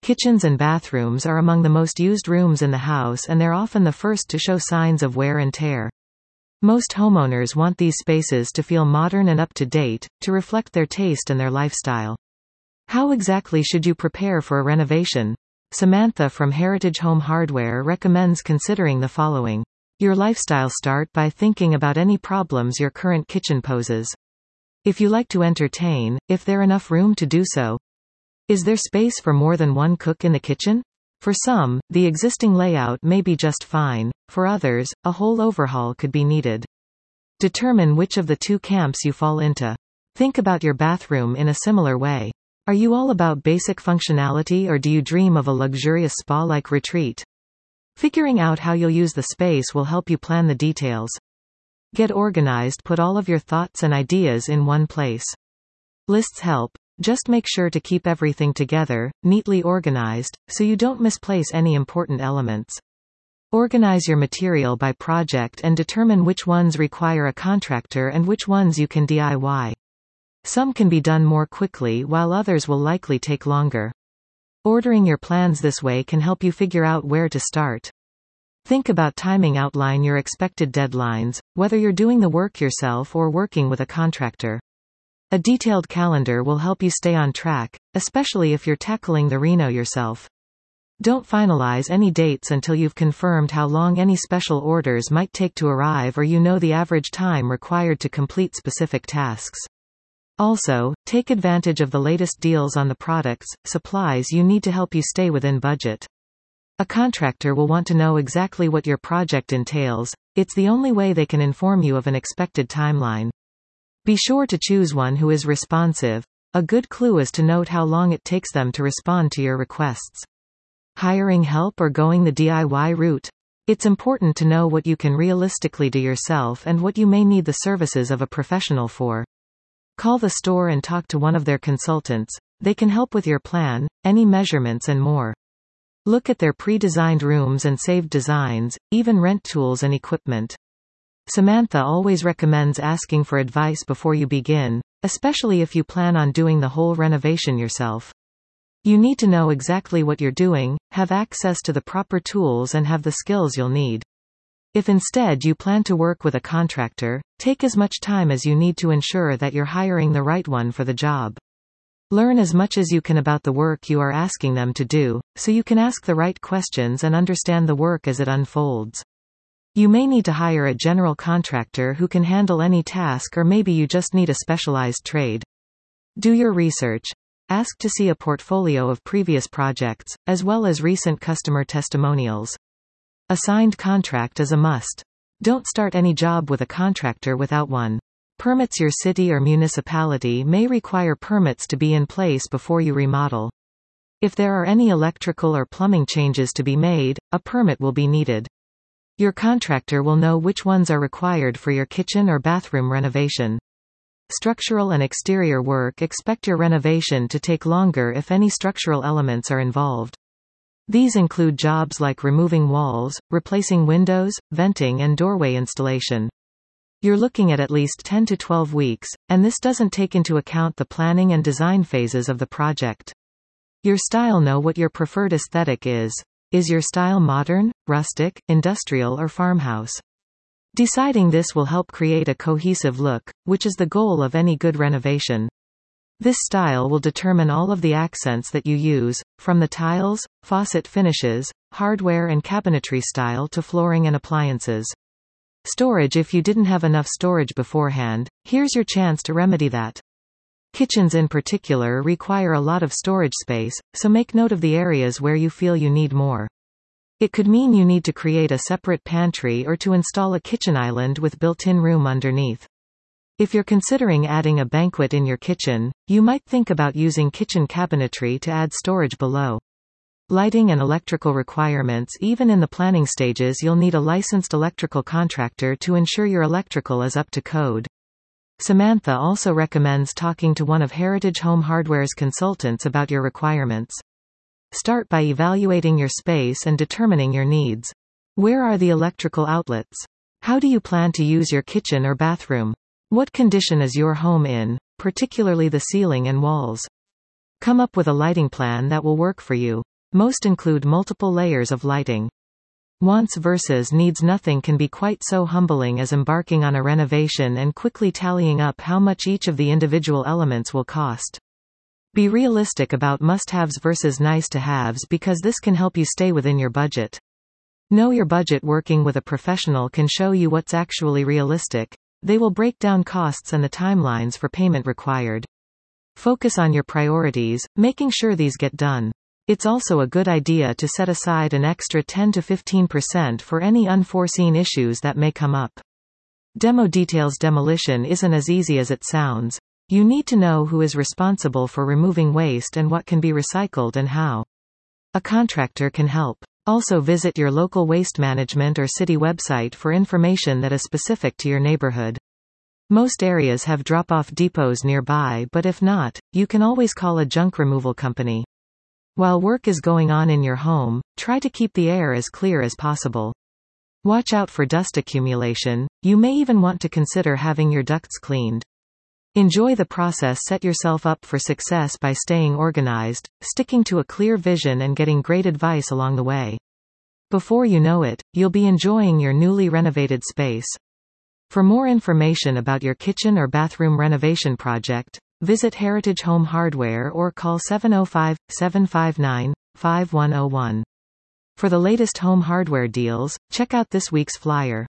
Kitchens and bathrooms are among the most used rooms in the house, and they're often the first to show signs of wear and tear. Most homeowners want these spaces to feel modern and up-to-date, to reflect their taste and their lifestyle. How exactly should you prepare for a renovation? Samantha from Heritage Home Hardware recommends considering the following. Your lifestyle. Start by thinking about any problems your current kitchen poses. If you like to entertain, is there enough room to do so? Is there space for more than one cook in the kitchen? For some, the existing layout may be just fine. For others, a whole overhaul could be needed. Determine which of the two camps you fall into. Think about your bathroom in a similar way. Are you all about basic functionality, or do you dream of a luxurious spa-like retreat? Figuring out how you'll use the space will help you plan the details. Get organized. Put all of your thoughts and ideas in one place. Lists help. Just make sure to keep everything together, neatly organized, so you don't misplace any important elements. Organize your material by project and determine which ones require a contractor and which ones you can DIY. Some can be done more quickly, while others will likely take longer. Ordering your plans this way can help you figure out where to start. Think about timing. Outline your expected deadlines, whether you're doing the work yourself or working with a contractor. A detailed calendar will help you stay on track, especially if you're tackling the reno yourself. Don't finalize any dates until you've confirmed how long any special orders might take to arrive, or you know the average time required to complete specific tasks. Also, take advantage of the latest deals on the products, supplies you need to help you stay within budget. A contractor will want to know exactly what your project entails. It's the only way they can inform you of an expected timeline. Be sure to choose one who is responsive. A good clue is to note how long it takes them to respond to your requests. Hiring help or going the DIY route? It's important to know what you can realistically do yourself and what you may need the services of a professional for. Call the store and talk to one of their consultants. They can help with your plan, any measurements and more. Look at their pre-designed rooms and saved designs, even rent tools and equipment. Samantha always recommends asking for advice before you begin, especially if you plan on doing the whole renovation yourself. You need to know exactly what you're doing, have access to the proper tools, and have the skills you'll need. If instead you plan to work with a contractor, take as much time as you need to ensure that you're hiring the right one for the job. Learn as much as you can about the work you are asking them to do, so you can ask the right questions and understand the work as it unfolds. You may need to hire a general contractor who can handle any task, or maybe you just need a specialized trade. Do your research. Ask to see a portfolio of previous projects, as well as recent customer testimonials. A signed contract is a must. Don't start any job with a contractor without one. Permits. Your city or municipality may require permits to be in place before you remodel. If there are any electrical or plumbing changes to be made, a permit will be needed. Your contractor will know which ones are required for your kitchen or bathroom renovation. Structural and exterior work. Expect your renovation to take longer if any structural elements are involved. These include jobs like removing walls, replacing windows, venting, and doorway installation. You're looking at least 10 to 12 weeks, and this doesn't take into account the planning and design phases of the project. Your style. Know what your preferred aesthetic is. Is your style modern, rustic, industrial, or farmhouse? Deciding this will help create a cohesive look, which is the goal of any good renovation. This style will determine all of the accents that you use, from the tiles, faucet finishes, hardware and cabinetry style to flooring and appliances. Storage. If you didn't have enough storage beforehand, here's your chance to remedy that. Kitchens in particular require a lot of storage space, so make note of the areas where you feel you need more. It could mean you need to create a separate pantry or to install a kitchen island with built-in room underneath. If you're considering adding a banquet in your kitchen, you might think about using kitchen cabinetry to add storage below. Lighting and electrical requirements. Even in the planning stages, you'll need a licensed electrical contractor to ensure your electrical is up to code. Samantha also recommends talking to one of Heritage Home Hardware's consultants about your requirements. Start by evaluating your space and determining your needs. Where are the electrical outlets? How do you plan to use your kitchen or bathroom? What condition is your home in, particularly the ceiling and walls? Come up with a lighting plan that will work for you. Most include multiple layers of lighting. Wants versus needs. Nothing can be quite so humbling as embarking on a renovation and quickly tallying up how much each of the individual elements will cost. Be realistic about must-haves versus nice-to-haves because this can help you stay within your budget. Know your budget. Working with a professional can show you what's actually realistic. They will break down costs and the timelines for payment required. Focus on your priorities, making sure these get done. It's also a good idea to set aside an extra 10 to 15% for any unforeseen issues that may come up. Demo details. Demolition isn't as easy as it sounds. You need to know who is responsible for removing waste and what can be recycled and how. A contractor can help. Also visit your local waste management or city website for information that is specific to your neighborhood. Most areas have drop-off depots nearby, but if not, you can always call a junk removal company. While work is going on in your home, try to keep the air as clear as possible. Watch out for dust accumulation. You may even want to consider having your ducts cleaned. Enjoy the process. Set yourself up for success by staying organized, sticking to a clear vision and getting great advice along the way. Before you know it, you'll be enjoying your newly renovated space. For more information about your kitchen or bathroom renovation project, visit Heritage Home Hardware or call 705-759-5101. For the latest home hardware deals, check out this week's flyer.